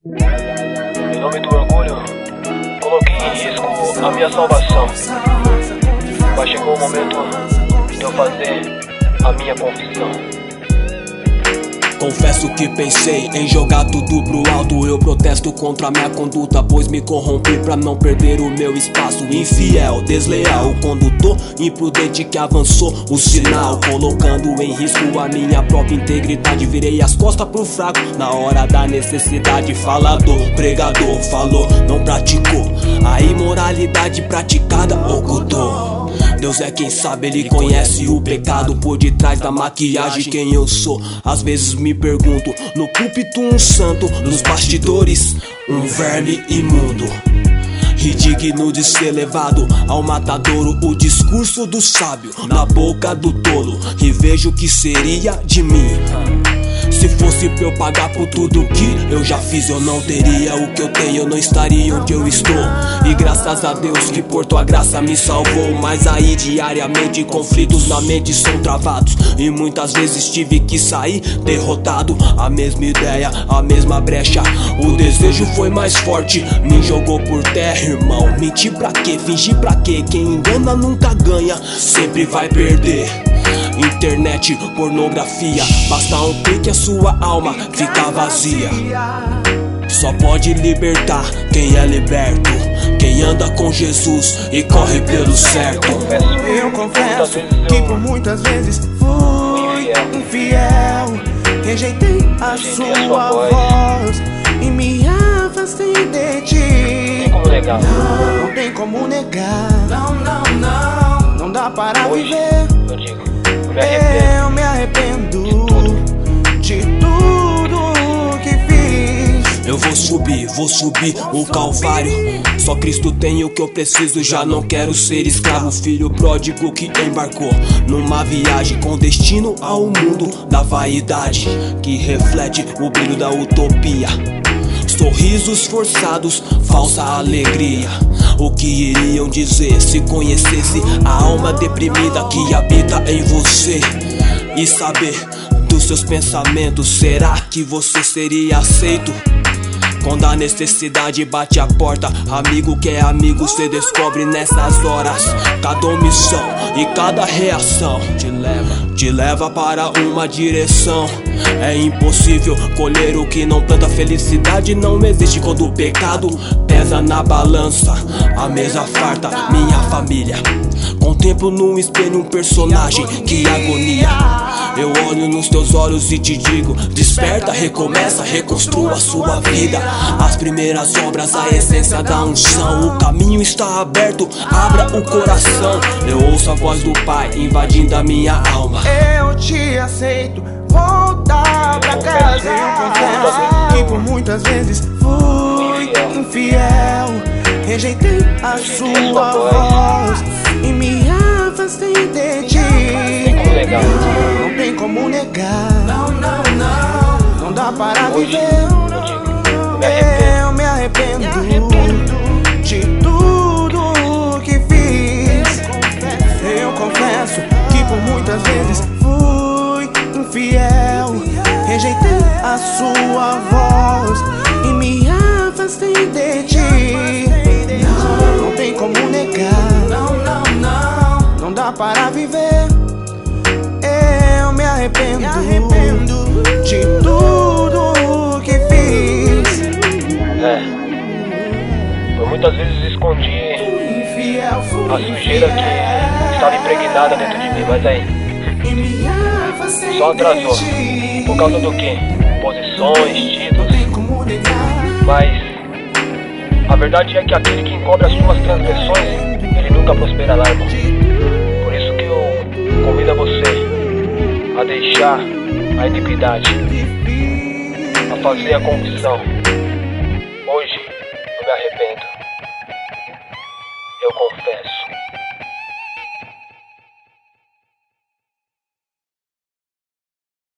Em nome do orgulho, coloquei em risco a minha salvação. Mas chegou o momento de eu fazer a minha confissão. Confesso que pensei em jogar tudo pro alto. Eu protesto contra minha conduta, pois me corrompi pra não perder o meu espaço. Infiel, desleal, o condutor imprudente que avançou o sinal, colocando em risco a minha própria integridade. Virei as costas pro fraco na hora da necessidade. Falador, pregador, falou, não praticou. A imoralidade praticada ocultou. Deus é quem sabe, Ele conhece o pecado por detrás da maquiagem. Quem eu sou, às vezes me pergunto. No púlpito um santo, nos bastidores um verme imundo, indigno de ser levado ao matadouro. O discurso do sábio na boca do tolo, e vejo o que seria de mim se fosse pra eu pagar por tudo que eu já fiz. Eu não teria o que eu tenho, eu não estaria onde eu estou. E graças a Deus que por tua graça me salvou. Mas aí diariamente conflitos na mente são travados, e muitas vezes tive que sair derrotado. A mesma ideia, a mesma brecha, o desejo foi mais forte, me jogou por terra, irmão. Mentir pra quê? Fingir pra quê? Quem engana nunca ganha, sempre vai perder. Internet, pornografia, basta um clique a sua alma fica vazia. Só pode libertar quem é liberto, quem anda com Jesus e corre pelo certo. Eu confesso que por muitas vezes fui infiel, rejeitei a sua voz e me afastei de ti. Não tem como negar, não dá para viver. Eu me arrependo de tudo que fiz. Eu vou subir o Calvário. Só Cristo tem o que eu preciso. Já não quero ser escravo, filho pródigo que embarcou numa viagem com destino ao mundo da vaidade, que reflete o brilho da utopia. Sorrisos forçados, falsa alegria. O que iriam dizer se conhecesse a alma deprimida que habita em você? E saber dos seus pensamentos, será que você seria aceito? Quando a necessidade bate a porta, amigo que é amigo cê descobre nessas horas. Cada omissão e cada reação te leva para uma direção. É impossível colher o que não planta. Felicidade não existe quando o pecado pesa na balança. A mesa farta, minha família. Contemplo num espelho um personagem, que agonia. Eu olho nos teus olhos e te digo: desperta, recomeça, reconstrua sua vida. As primeiras obras, a essência da unção. O caminho está aberto, abra o coração. Eu ouço a voz do Pai invadindo a minha alma. Eu te aceito, voltar pra casa. Eu confesso que por muitas vezes fui infiel, rejeitei a sua voz e me afastei de ti. Não tem como negar, não dá para viver. Eu me arrependo de tudo que fiz. Eu confesso que por muitas vezes fui infiel, rejeitei a sua voz e me afastei de ti. Não tem como negar, não dá para viver. Eu me arrependo de tudo que fiz. Eu muitas vezes escondi a sujeira que estava impregnada dentro de mim, mas aí só atrasou. Por causa do quê? Posições, títulos. Mas a verdade é que aquele que encobre as suas transgressões, ele nunca prosperará, irmão. Por isso que eu convido a você a deixar a iniquidade, a fazer a confissão. Hoje eu me arrependo, eu confesso.